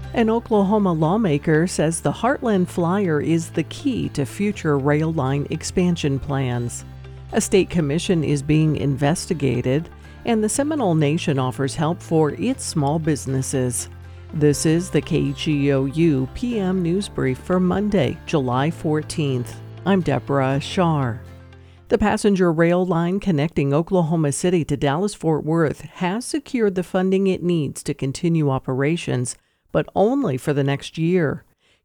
An Oklahoma lawmaker says the Heartland Flyer is the key to future rail line expansion plans. A state commission is being investigated, and the Seminole Nation offers help for its small businesses. This is the KGOU PM News Brief for Monday, July 14th. I'm Deborah Shar. The passenger rail line connecting Oklahoma City to Dallas-Fort Worth has secured the funding it needs to continue operations, but only for the next year.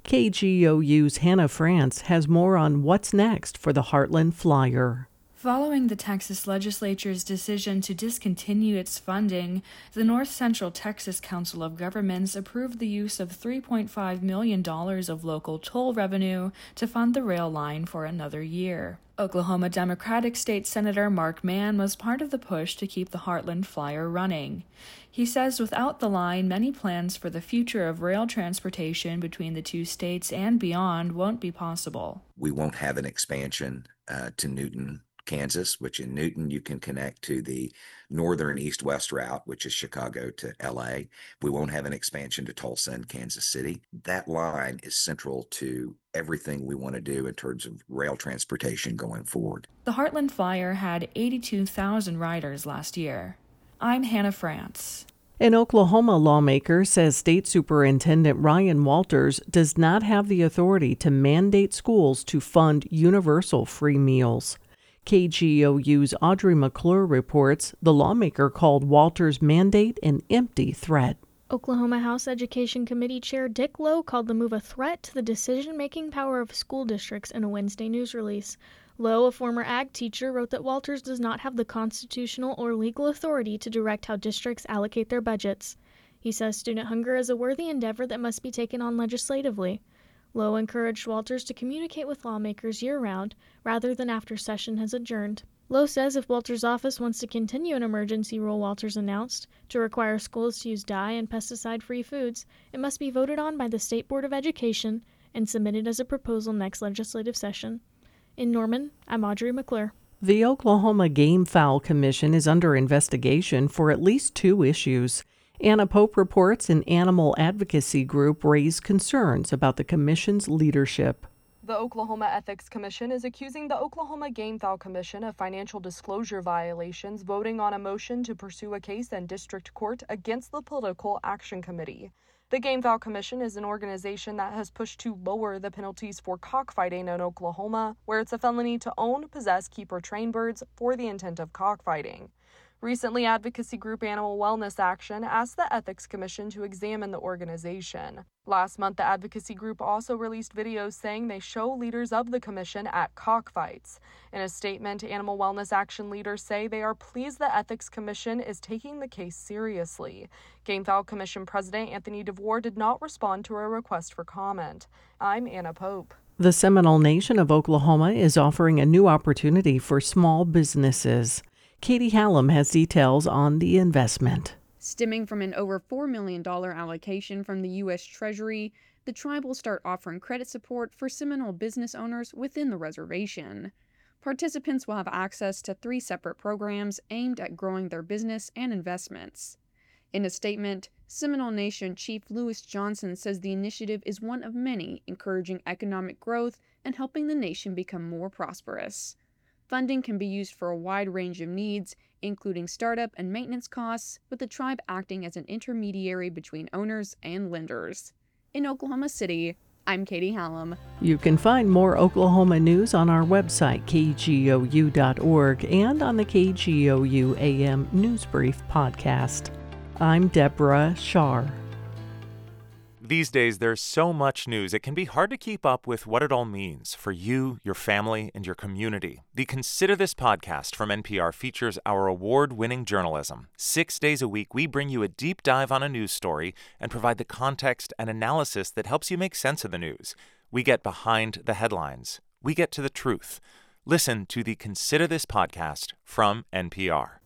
KGOU's Hannah France has more on what's next for the Heartland Flyer. Following the Texas legislature's decision to discontinue its funding, the North Central Texas Council of Governments approved the use of $3.5 million of local toll revenue to fund the rail line for another year. Oklahoma Democratic State Senator Mark Mann was part of the push to keep the Heartland Flyer running. He says without the line, many plans for the future of rail transportation between the two states and beyond won't be possible. We won't have an expansion to Newton, Kansas, which in Newton you can connect to the northern east-west route, which is Chicago to LA. We won't have an expansion to Tulsa and Kansas City. That line is central to everything we want to do in terms of rail transportation going forward. The Heartland Flyer had 82,000 riders last year. I'm Hannah France. An Oklahoma lawmaker says State Superintendent Ryan Walters does not have the authority to mandate schools to fund universal free meals. KGOU's Audrey McClure reports the lawmaker called Walters' mandate an empty threat. Oklahoma House Education Committee Chair Dick Lowe called the move a threat to the decision-making power of school districts in a Wednesday news release. Lowe, a former ag teacher, wrote that Walters does not have the constitutional or legal authority to direct how districts allocate their budgets. He says student hunger is a worthy endeavor that must be taken on legislatively. Lowe encouraged Walters to communicate with lawmakers year-round rather than after session has adjourned. Lowe says if Walters' office wants to continue an emergency rule Walters announced to require schools to use dye and pesticide-free foods, it must be voted on by the State Board of Education and submitted as a proposal next legislative session. In Norman, I'm Audrey McClure. The Oklahoma Game Fowl Commission is under investigation for at least two issues. Anna Pope reports an animal advocacy group raised concerns about the commission's leadership. The Oklahoma Ethics Commission is accusing the Oklahoma Game Fowl Commission of financial disclosure violations, voting on a motion to pursue a case in district court against the Political Action Committee. The Game Fowl Commission is an organization that has pushed to lower the penalties for cockfighting in Oklahoma, where it's a felony to own, possess, keep, or train birds for the intent of cockfighting. Recently, advocacy group Animal Wellness Action asked the Ethics Commission to examine the organization. Last month, the advocacy group also released videos saying they show leaders of the commission at cockfights. In a statement, Animal Wellness Action leaders say they are pleased the Ethics Commission is taking the case seriously. Game Fowl Commission President Anthony DeVore did not respond to a request for comment. I'm Anna Pope. The Seminole Nation of Oklahoma is offering a new opportunity for small businesses. Katie Hallam has details on the investment. Stemming from an over $4 million allocation from the U.S. Treasury, the tribe will start offering credit support for Seminole business owners within the reservation. Participants will have access to 3 separate programs aimed at growing their business and investments. In a statement, Seminole Nation Chief Lewis Johnson says the initiative is one of many encouraging economic growth and helping the nation become more prosperous. Funding can be used for a wide range of needs, including startup and maintenance costs, with the tribe acting as an intermediary between owners and lenders. In Oklahoma City, I'm Katie Hallam. You can find more Oklahoma news on our website, kgou.org, and on the KGOU AM News Brief podcast. I'm Deborah Shar. These days, there's so much news, it can be hard to keep up with what it all means for you, your family, and your community. The Consider This podcast from NPR features our award-winning journalism. 6 days a week, we bring you a deep dive on a news story and provide the context and analysis that helps you make sense of the news. We get behind the headlines. We get to the truth. Listen to the Consider This podcast from NPR.